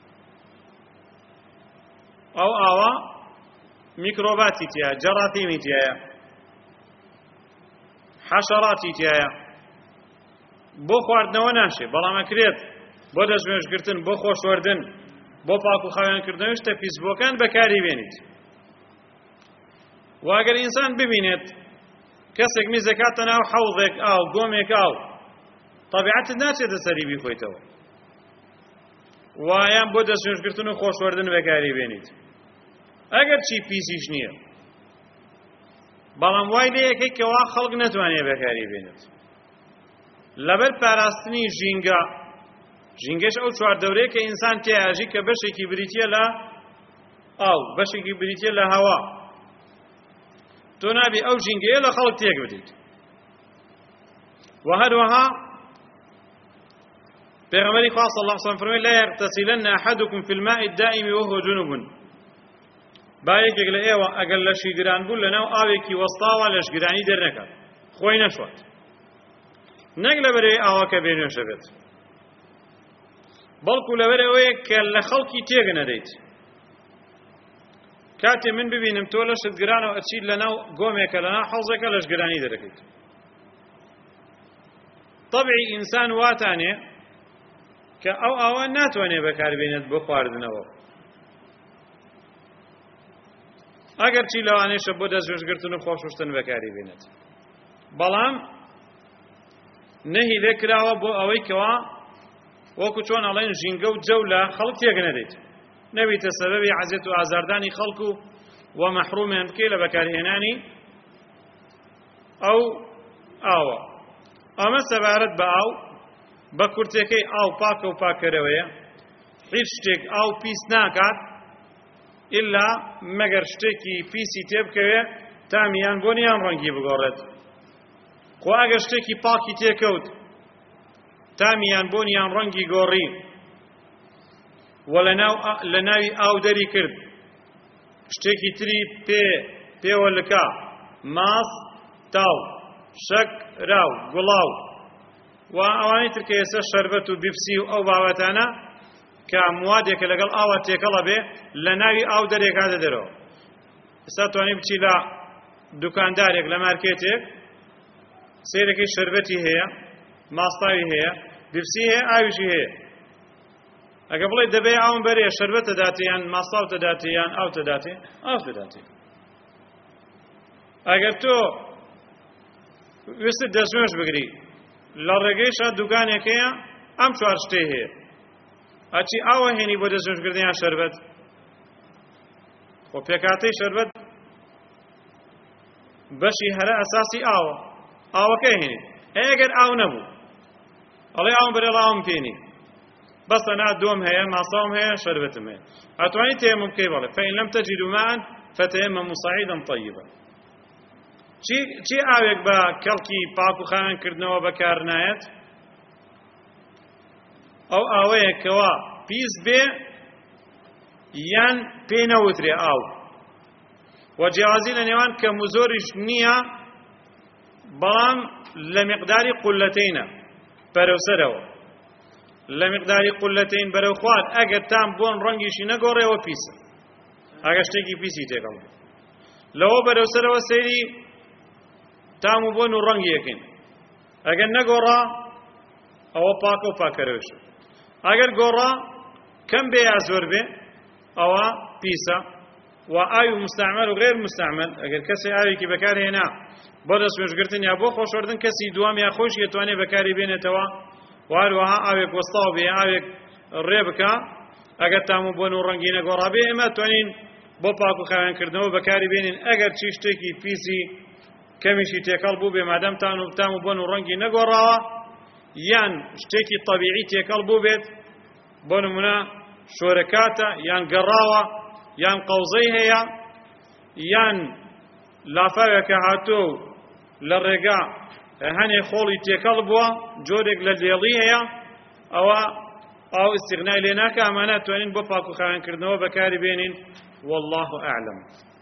ئەو ئاوە میکرۆباتی تایە، جەراثیمی تایە، حەشەڕاتی تایە، بۆ خواردنەوە ناشێ، بەڵام ئەکرێت بۆ دەستنوێژگرتن، بۆ خۆشوەردن، بۆ پاک و خاوێنکردنەوەی شتە پیسبووەکان بەکاری بێنیت. و ئەگەر ئینسان ببینێت کەسێک میزەکاتە ناو حەوضێک ئاو، گۆمێک ئاو، تەبیعەتت ناچێتە سەری بیخۆیتەوە، وایان بۆ دەستنوێژگرتن و خۆشوەردن بەکاری بێنیت. ئەگەر چی پیسیش نییە، بەڵام وای لێ یەکەی کەوا خەڵک نەتوانێت بەکاری بێنێت لەبەر پاراستنی ژینگە. ژینگەش ئەو چواردەورەیە کە ئینسان تێیاژی کە بەشێکی بریتیە لە ئاو، بەشێکی بریتیە لە هەوا. تۆ نابێ ئەو ژینگەیە لە خەڵک تێک بدەیت. و هەروەها پێغەمبەری خوا صلی الله علیه و سلم فەرمووی لا یغتسلن أحدكم في الماء الدائم وهو جنوب. با یەکێک لە ئێوە ئەگەر لە شیگران بوو لەناو ئاوێکی وەستاوە لە شگرانی دەرنەکات، خۆی نەشوات، نەک لەبەرەوەی ئاوەکە بێنوێژە بێت، بەڵکو لەبەرەوەی کە لە خەڵکی تێگە نەدەیت. کاتێ من ببینم تۆ لە شتگرانەوە ئەچیت لەناو گۆمێکە لەناو حەوزێکە لە شگرانی دەرەکەیت، طبعی ئینسان واتانێ کە ئەو ئاوە ناتوانێ بەکاربێنێت بۆ خواردنەوە. ئەگەر چی لەوانەیەشە بۆ دەستێژگرتن و خۆشوشتن بەکاری بێنێت. بەڵام نەهی لێ کراوە بۆ ئەوەی کەوا وەکو چۆن ئەڵێن ژینگە و جەو لە خەڵک تێک نەدەیت، نەبیتە سەبەبی عەزیەت و ئازاردانی خەڵک و مەحرومیان بکەی لە بەکارهێنانی ئەو ئاوە. ئەمە سەبارەت بە ئاو، بە کورتەکەی ئاو پاکە و پاکەرەوەیە، هیچ شتێک ئاو پیس ناکات ئیلا مەگەر شتێکی پیسی تێبکەوێ تامیان بۆ نیان ڕەنگی بگۆڕێت. خۆ ئەگەر شتێکی پاکی تێکەوت تامیان بۆ نیان ڕەنگی گۆڕی و لە ناوی ئاو دەری کرد شتێکی تری پێوە لکا، ماس، تاو، شەک، راو، گوڵاو و ئەوانەی تر کە ئێستا شەربەت و بیپسی و ئەو بابەتانە کە موادێکە لەگەڵ ئاوە تێکەڵە بێ لە ناوی ئاو دەرێکاتە دەرەوە. ئێستا توانی بچی لە دوکاندارێک لە مارکێتێک سیرێکی شەربەتی هەیە، ماستاوی هەیە، بیپسی هەیە، ئاویشی هەیە. ئەگە بڵێ دەبێ ئاوم بەرێ شەربەتە داتێ یان ماستاوتە داتێ یان ئاوتە داتێ، ئاوتە داتێ. ئەگەر تۆ ویستت دەستنوێژ بگری لە ڕێگەیشە دوکانێک هەیە ئەم چوار شتەی هەیە، ئەچی ئاوە هێنی بۆ دەستنوێژکردنیان شەربەت؟ خۆ پێکاتەی شەربەت بەشی هەرە ئەساسی ئاوە، ئاوەکەی هێنی. ئەگەر ئاو نەبوو ئەڵێ ئاوم بەرێ ئاوم پێنی بەسە نا دۆم هەیە، ماساوم هەیە، شەربەتم هەیە، ئەتوانی تەیەموم بکەی بەڵێ فەئین لەم تەجیدوا ماء فتەیەمەموا صەعیدەن طەیبەن. چی ئاوێک بە کەڵکی پاک و خاوێنکردنەوە بەکار نایەت؟ ئەو ئاوەیە کەوا پیس بێ یان پێی نەوترێ ئاو و جیاوازی لە نێوان کەم و زۆریش نییە، بەڵام لە میقداری قولەتەینە بەرەوسەرەوە، لە میقداری قولەتەین بەرەو خوارد. ئەگەر تام بۆن ڕەنگیشی نەگۆڕێەوە پیسە، ئەگەر شتێکی پیسی تێکەڵ لەوە بەرەوسەرەوە سەیری تام و بۆن و ڕەنگی یەکەین. ئەگەر نەگۆڕا ئەوە پاکە و پاکەرەوەشە. ئەگەر گۆڕا کەم بێ یا زۆر بێ ئەوە پیسە. و ئاوی مستعمل و غێر مستعمل، ئەگەر کەسی ئاوێکی بەکارهێنا بۆ دەستنوێژگرتن یا بۆ خۆشوەردن، کەسی دوام یا خۆش دەتوانێت بەکاری بێنێتەوە. واروەها ئاوێک وەستاو بێ، ئاوێک ڕێ بکە، ئەگەر تام و بۆن و ڕەنگی نەگۆڕا بێ ئێمە توانین بۆ پاک و خاوێنکردنەوە بەکاری بێنین. ئەگەر چی شتێکی پیسی کەمیشی تێکەڵ بوو بێ مادام تام و بۆن و ڕەنگی نەگۆڕاوە یان شتێکی طەبیعی تێکەڵ بوو بێت، بۆ نمونە شۆرەکاتە یان گەڕاوە یان قەوزەی هەیە یان لافاوێکە هاتۆ لە ڕێگا هەنێ خۆڵی تێکەڵ بووە، جۆرێک لە لێڵی هەیە، ئەوە ئاو استیغنای لێ ناکە. ئەمانە توانین بۆ پاک و خاوێنکردنەوە بەکاری بێنین. والله ئەعلەم.